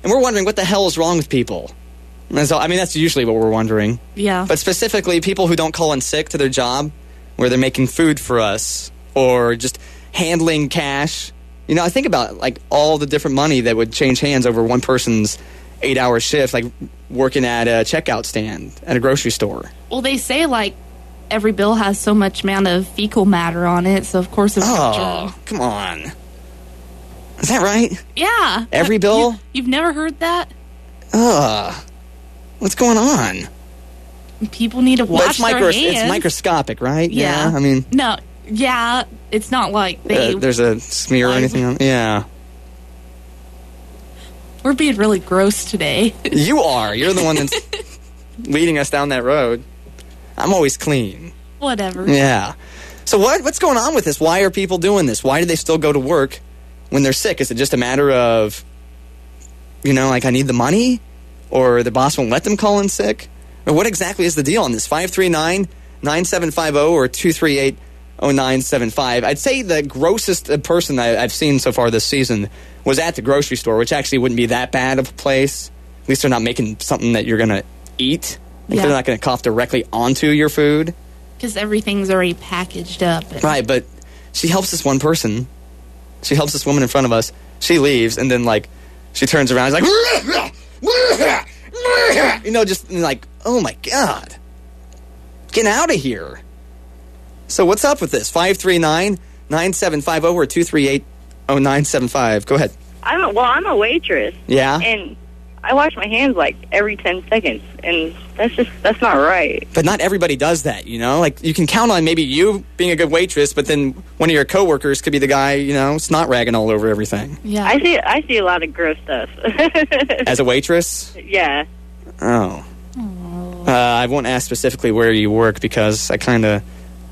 And we're wondering what the hell is wrong with people. And so, I mean, that's usually what we're wondering. Yeah. But specifically, people who don't call in sick to their job, where they're making food for us, or just handling cash. You know, I think about, like, all the different money that would change hands over one person's 8-hour shift, like working at a checkout stand at a grocery store. Well, they say, like, every bill has so much amount of fecal matter on it, so of course it's Oh, come on. Is that right? Yeah. Every bill? You've never heard that? What's going on? People need to wash their hands. It's microscopic, right? Yeah. I mean... No, yeah, it's not like they... there's a smear or anything on it? Yeah. We're being really gross today. You are. You're the one that's leading us down that road. I'm always clean. Whatever. Yeah. So what's going on with this? Why are people doing this? Why do they still go to work when they're sick? Is it just a matter of, you know, like I need the money? Or the boss won't let them call in sick? Or what exactly is the deal on this? 539-9750 or 238-0975. I'd say the grossest person I've seen so far this season was at the grocery store, which actually wouldn't be that bad of a place. At least they're not making something that you're going to eat. Like they're not going to cough directly onto your food. Because everything's already packaged up. Right, but she helps this one person. She helps this woman in front of us. She leaves, and then, like, she turns around and is like... You know, just like, oh my God. Get out of here. So what's up with this? 539-9750 or 238-0975. Go ahead. I'm a waitress. Yeah? And I wash my hands like every 10 seconds, and that's not right. But not everybody does that, you know? Like, you can count on maybe you being a good waitress, but then one of your coworkers could be the guy, you know, snot ragging all over everything. Yeah. I see a lot of gross stuff. As a waitress? Yeah. Oh. I won't ask specifically where you work because I kind of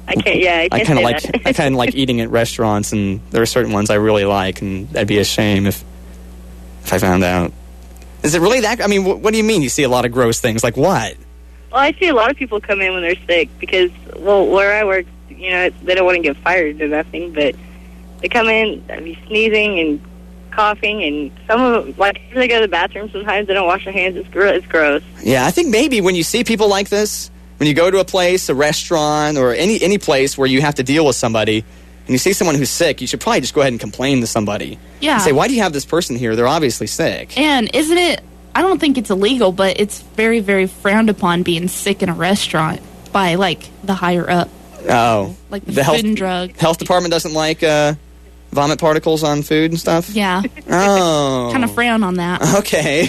like eating at restaurants, and there are certain ones I really like, and that'd be a shame if I found out. Is it really that? I mean, what do you mean you see a lot of gross things? Like what? Well, I see a lot of people come in when they're sick because, well, where I work, you know, they don't want to get fired or nothing, but they come in, be sneezing and coughing, and some of them, like, if they go to the bathroom, sometimes they don't wash their hands. It's gross. Yeah, I think maybe when you see people like this, when you go to a place, a restaurant, or any place where you have to deal with somebody, and you see someone who's sick, you should probably just go ahead and complain to somebody. Yeah. And say, why do you have this person here? They're obviously sick. And isn't it, I don't think it's illegal, but it's very, very frowned upon being sick in a restaurant by, like, the higher up. Oh. Like the Food and Drug. Health department doesn't like vomit particles on food and stuff? Yeah. Oh. Kind of frown on that. Okay.